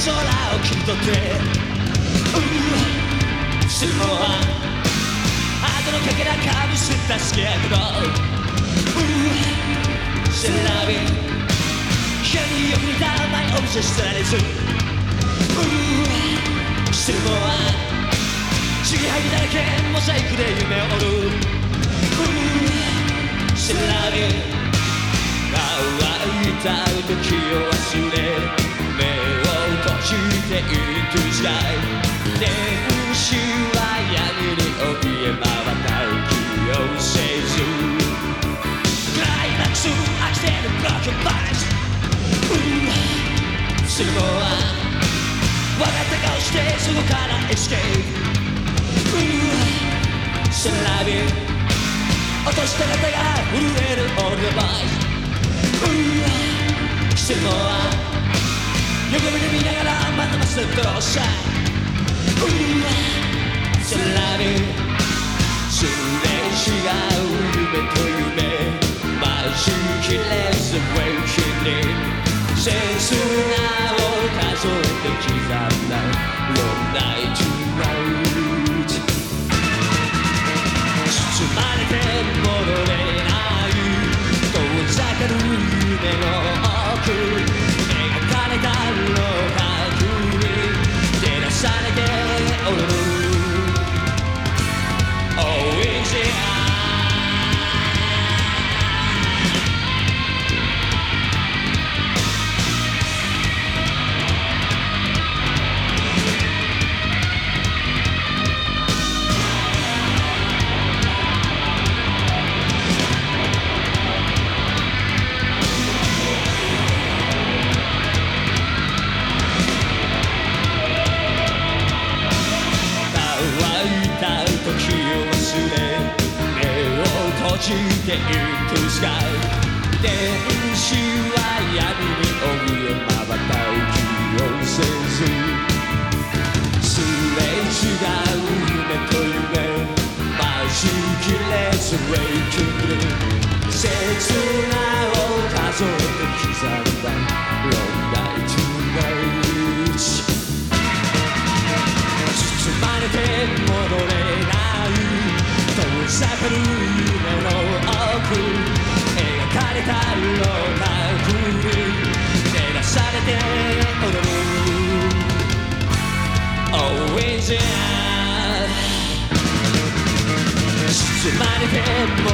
を切り取ってするのはハートのかけらかぶせたスケアクロセラビ光によく似た甘いオブジェストラレズするのはちぎはぎだらけモザイクで夢を追うセラビ乾いた時を忘れ目を閉じて Into Sky 電子は闇に怯えまばたきをせずクライマックス飽きてるブロックバイスするのは分かった顔してそこからエスケープセラビ落とした肩が震えるオールドバイスしてるのは横目で見ながらまたまスドローシャイセラビすれ違う夢と夢マジキレスウェイキングセンスなを数えて刻んだ Long night tonight 包まれて戻れない遠ざかる夢の奥描かれた楼閣に照らされて踊る Oh is it時を忘れ目を閉じて Into Sky 電子は闇に怯えまばたきをせずすれ違う夢と夢マジキレスウェイキング切なを数えて刻んだ Long night tonight 包まれて戻れ遠ざかる夢の奥描かれた楼閣に照らされて踊る Always 包まれて